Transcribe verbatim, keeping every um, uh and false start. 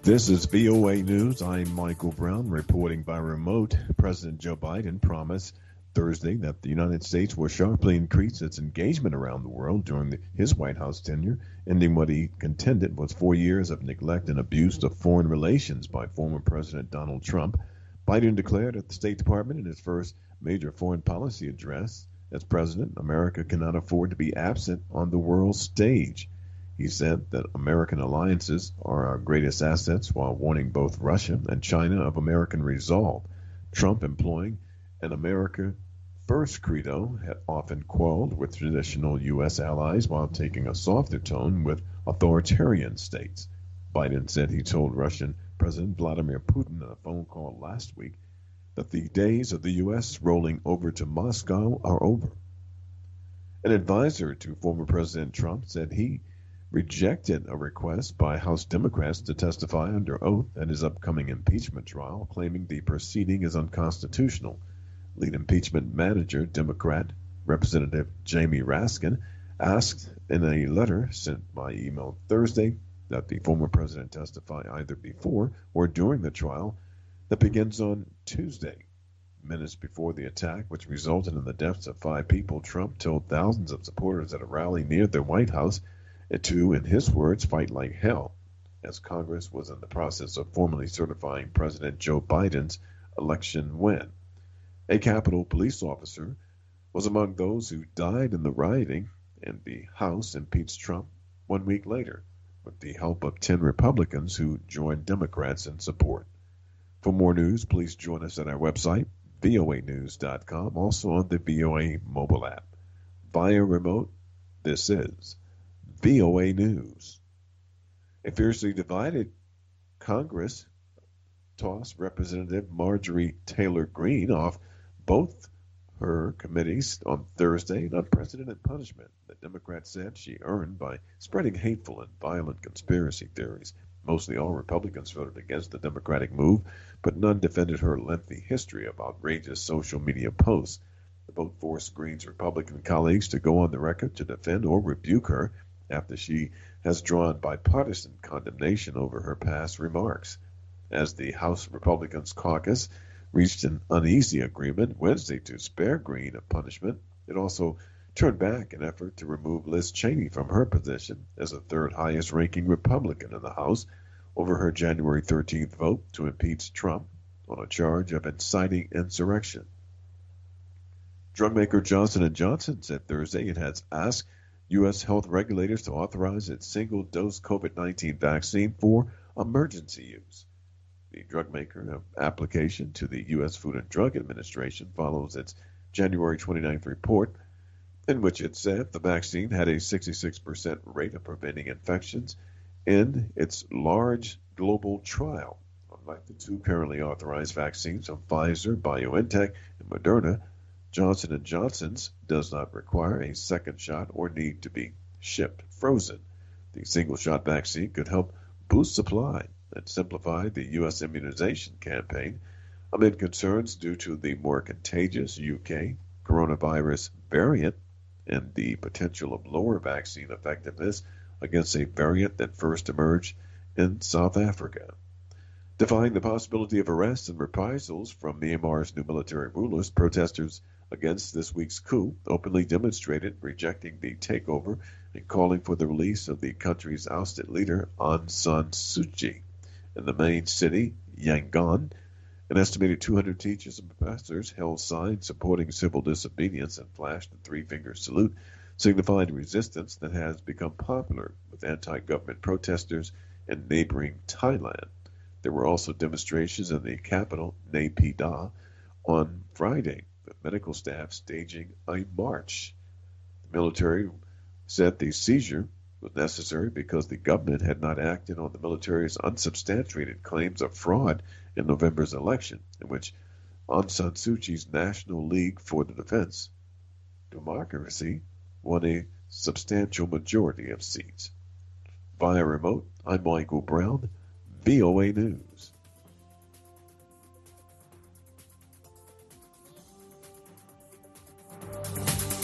This is V O A News. I'm Michael Brown reporting by remote. President Joe Biden promised Thursday that the United States will sharply increase its engagement around the world during the, his White House tenure, ending what he contended was four years of neglect and abuse of foreign relations by former President Donald Trump. Biden declared at the State Department in his first major foreign policy address as president, America cannot afford to be absent on the world stage. He said that American alliances are our greatest assets while warning both Russia and China of American resolve. Trump, employing an America First credo, had often quarreled with traditional U S allies while taking a softer tone with authoritarian states. Biden said he told Russian President Vladimir Putin in a phone call last week that the days of the U S rolling over to Moscow are over. An advisor to former President Trump said he rejected a request by House Democrats to testify under oath at his upcoming impeachment trial, claiming the proceeding is unconstitutional. Lead impeachment manager, Democrat Representative Jamie Raskin, asked in a letter sent by email Thursday that the former president testify either before or during the trial that begins on Tuesday. Minutes before the attack, which resulted in the deaths of five people, Trump told thousands of supporters at a rally near the White House to, in his words, fight like hell, as Congress was in the process of formally certifying President Joe Biden's election win. A Capitol police officer was among those who died in the rioting, and the House impeached Trump one week later with the help of ten Republicans who joined Democrats in support. For more news, please join us at our website, V O A news dot com, also on the V O A mobile app. Via remote, this is V O A News. A fiercely divided Congress tossed Representative Marjorie Taylor Greene off both her committees on Thursday, an unprecedented punishment that Democrats said she earned by spreading hateful and violent conspiracy theories. Mostly all Republicans voted against the Democratic move, but none defended her lengthy history of outrageous social media posts. The vote forced Greene's Republican colleagues to go on the record to defend or rebuke her after she has drawn bipartisan condemnation over her past remarks. As the House Republicans caucus reached an uneasy agreement Wednesday to spare Greene a punishment, it also turned back an effort to remove Liz Cheney from her position as the third highest ranking Republican in the House over her January thirteenth vote to impeach Trump on a charge of inciting insurrection. Drug maker Johnson and Johnson said Thursday it has asked U S health regulators to authorize its single-dose COVID nineteen vaccine for emergency use. The drug maker application to the U S Food and Drug Administration follows its January twenty-ninth report, in which it said the vaccine had a sixty-six percent rate of preventing infections in its large global trial. Unlike the two currently authorized vaccines of Pfizer, BioNTech, and Moderna, Johnson and Johnson's does not require a second shot or need to be shipped frozen. The single-shot vaccine could help boost supply and simplify the U S immunization campaign amid concerns due to the more contagious U K coronavirus variant and the potential of lower vaccine effectiveness against a variant that first emerged in South Africa. Defying the possibility of arrests and reprisals from Myanmar's new military rulers, protesters against this week's coup openly demonstrated rejecting the takeover and calling for the release of the country's ousted leader Aung San Suu Kyi. In the main city, Yangon, an estimated two hundred teachers and professors held signs supporting civil disobedience and flashed the three-finger salute, signifying resistance that has become popular with anti-government protesters in neighboring Thailand. There were also demonstrations in the capital, Naypyidaw, on Friday, with medical staff staging a march. The military said the seizure was necessary because the government had not acted on the military's unsubstantiated claims of fraud in November's election, in which Aung San Suu Kyi's National League for the Defense Democracy won a substantial majority of seats. Via remote, I'm Michael Brown, V O A News.